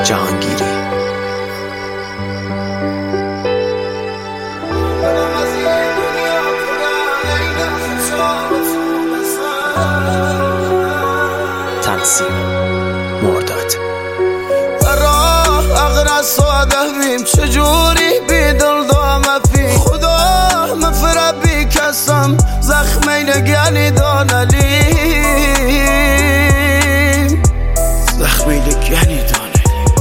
جهانگیری. تنظیم مرداد. اغرى ساده بیم چجوری بی دل دامه فی خدا مفره بی کسم زخمی نگنی دانلیم زخمی نگنی دانلیم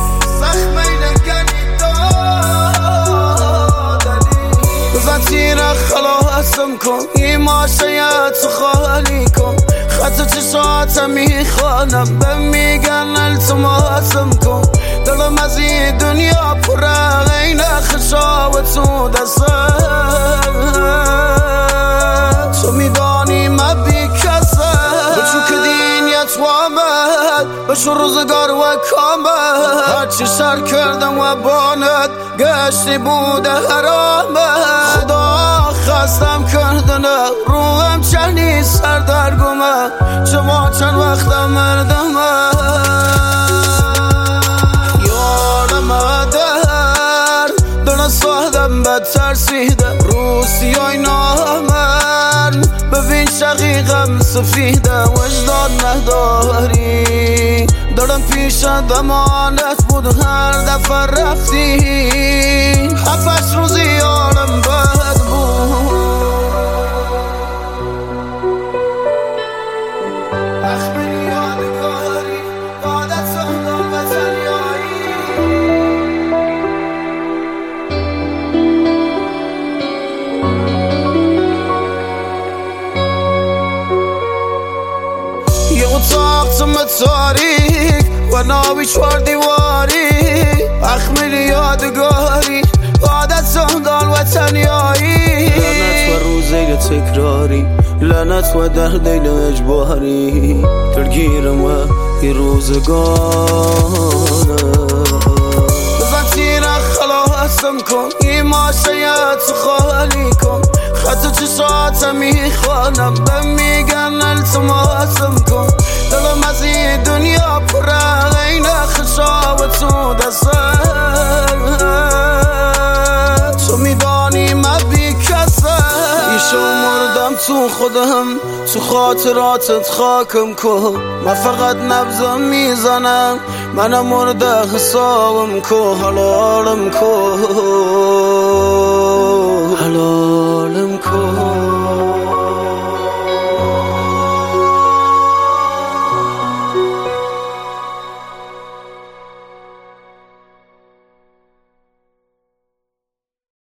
بزن تیر خلاصم کن این ماشیت خالی کن خط چشاتم میخوانم به میگن التماسم کن دلم از این دنیا پره غین خشاوت و دستم تو میدانی من بی کسم بچو که دینیت و آمد بشو روزگار و کامد هرچی سر کردم و بانت گشتی بوده حرامت خدا خستم کردنه روحم چنی سردرگمه چما چند وقتم مردمه سادم بد ترسیده روسیای نامن ببین شقیقم سفیده وجدان نداری دارم پیش دمانت بود هر دفعه رفتی هفتش روزی یارم بد بود اخبری یادگاری عادت سهدان و تنیایی اتاق تم تاریک و ناوی 4 دیواری اخمیر یادگاری عادت سهدان و تنیایی لعنت و روزه تکراری لعنت و در دل اجباری درگیرم و این روزگاره بزن تیر خلاصم کن این ماشیت خالی کن خط چشاتم میخوانم به میگن التماسم کن دلم از این دنیا پره غین خشاوت و دستم تو میدانی من بی کسم ایشو مردم تو خودم تو خاطراتت خاکم کن من فقط نبضم میزنم منم مرده حسابم کن حلالم کن